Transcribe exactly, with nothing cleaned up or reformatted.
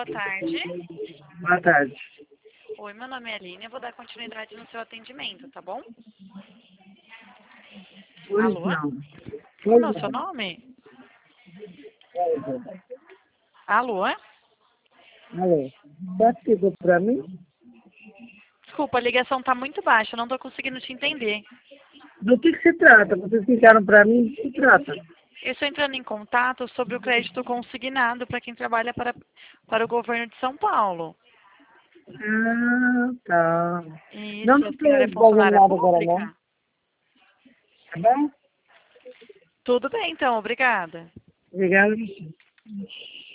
boa tarde. Boa tarde. Oi, meu nome é Aline, eu vou dar continuidade no seu atendimento, tá bom? Pois Alô? não. Como é Pois o seu não. nome? Pois não. Alô? Alô. Você ligou pra mim? Desculpa, a ligação tá muito baixa, eu não tô conseguindo te entender. Do que, que se trata? Vocês ligaram pra mim? Do que se trata? Eu estou entrando em contato sobre o crédito consignado para quem trabalha para, para o governo de São Paulo. Ah, tá. Não, Isso, a não senhora é tô fazendo funcionária nada agora, não. pública? Tá bom? Tudo bem, então, obrigada. Obrigada.